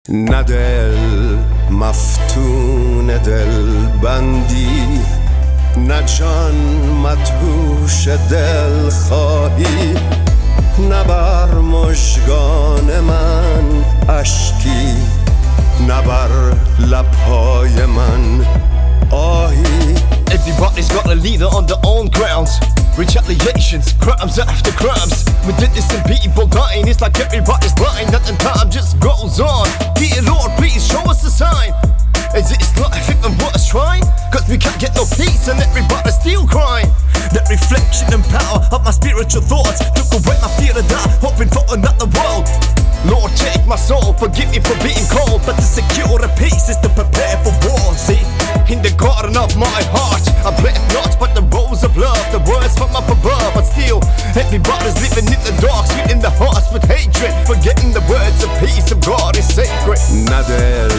نه دل مفتون دل بندی، نه جان مدهوش دل خواهی، نه بر مژگان من اشکی، نه بر لبهای من آهی. Everybody's got a leader on their own grounds. Retaliations, crimes after crimes. With innocent people dying, it's like everybody's blind and time just goes on. Dear Lord, please show us a sign. Is it life even worth trying? Cause we can't get no peace and everybody's still crying. That reflection and power of my spiritual thoughts took away my fear to die, hoping for another world. Lord, take my soul, forgive me for being cold, but to secure a peace is to prepare for war. See, in the garden of my heart, I plant not but the rose of love, the words from up above. But still, everybody's living in the dark, sweet in the hearts with hatred, forgetting the words of peace of God is sacred. نه دل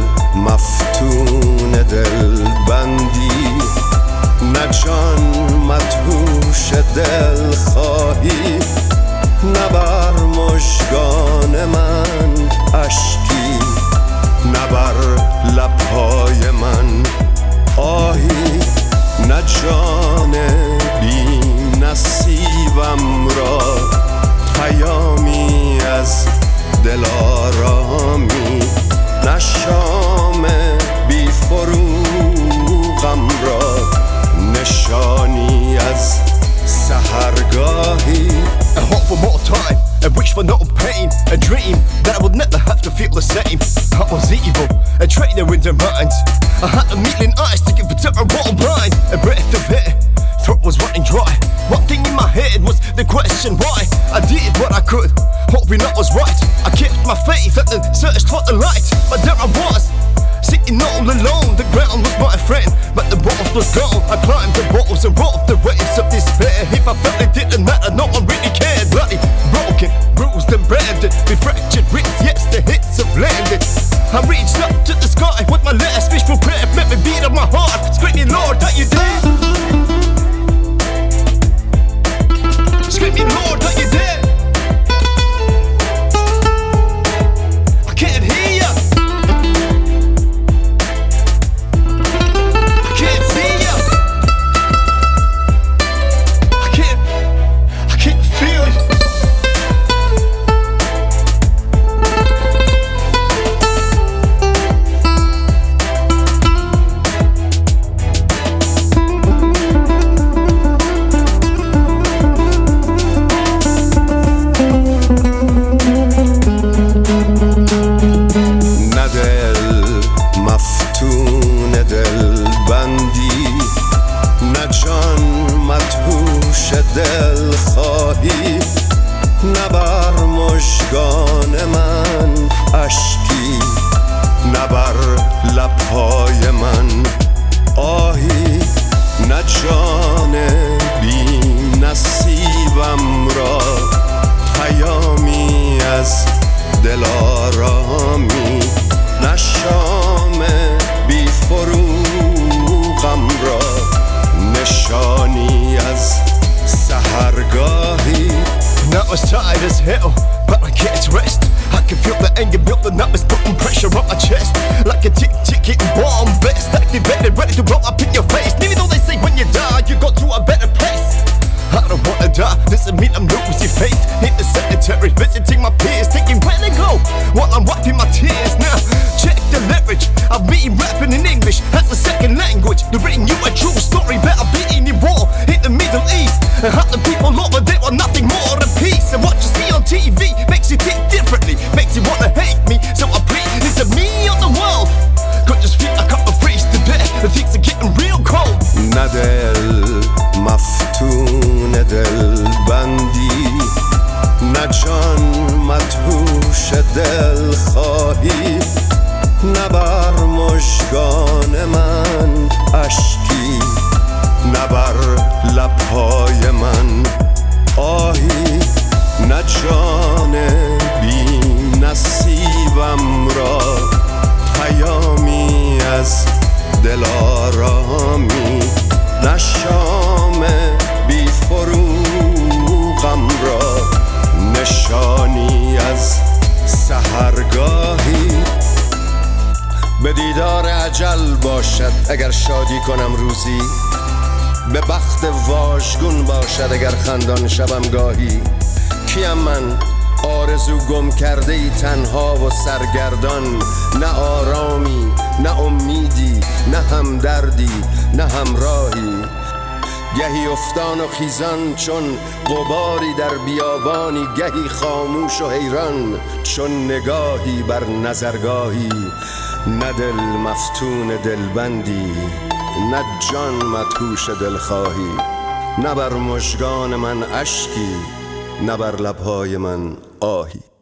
مفتون دل بندی، نه جان مدهوش دل خواهی، نه بر مژگان من اشکی، نه بر لبهای من آهی. نه جان بی نصیبم را پیامی از دل آرامی، نه شام بی فروغم را نشانی از سحرگاهی. I hope for more time, I wish for no pain, a dream that I would never have to feel the same. I was evil, a traitor in their minds. I had a million eyes to give it to a wrong blind. A breath of air, throat was running dry. One thing in my head was the question why. I did what I could, hoping I was right. I kept my faith and then searched for the light. But there I was, sitting all alone. The ground was my friend, but the warmth was gone. I climbed the walls and rode the waves of despair. If I felt it didn't matter, no one really cared. Bloody, broken, bruised and branded, with fractured ribs, yes, the hits have landed. I reached up to the sky with my last wishful prayer, met the beat of my heart, screaming, Lord, are you there? Screaming, Lord, are you there? I can't hear ya. I can't see ya. I can't feel ya. مفتون دل بندی، نه جان مدهوش دل خواهی، نه بر مژگان من اشکی، نه بر لبهای من آهی. نه جان بی نصیبم را پیامی از دل آرامی، نه شام بی فروغم را نشانی از سحرگاهی. Now it's tired as hell, but I can't rest. I can feel the anger building up, it's putting pressure on my chest. Like a tick-ticking bomb, best activated, ready to blow up in your face. Even though they say when you die, you go to a better place. I don't wanna die, doesn't mean I'm losing faith. In the cemetery, visiting my peers, thinking where they go, while I'm wiping my tears. Now, check the leverage, I've been rapping in English as a second language, to bring you a true story about being in war in the Middle East. And how the people over there are nothing more than peace. And what you see on TV makes you think differently, makes you wanna hate me. So I plead, is it me or the world? Could just feel like I'm freeze to death, the things are getting real cold. نه دل مفتون دل بندی، نه جان مدهوش دل خواهی، نه بر مژگان من اشکی، نه بر لبهای من آهی. نه جان بی نصیبم را پیامی از دل آرامی، نه شام بی فروغم را نشانی از سحرگاهی. اجل باشد اگر شادی کنم روزی، به بخت واژگون باشد اگر خندان شوم گاهی. کیم من آرزو گم کرده ای تنها و سرگردان، نه آرامی نه امیدی نه همدردی نه همراهی. گهی افتان و خیزان چون غباری در بیابانی، گهی خاموش و حیران چون نگاهی بر نظرگاهی. نه دل مفتون دلبندی نه جان مدهوش دلخواهی، نه بر مژگان من اشکی نه بر لبهای من آهی.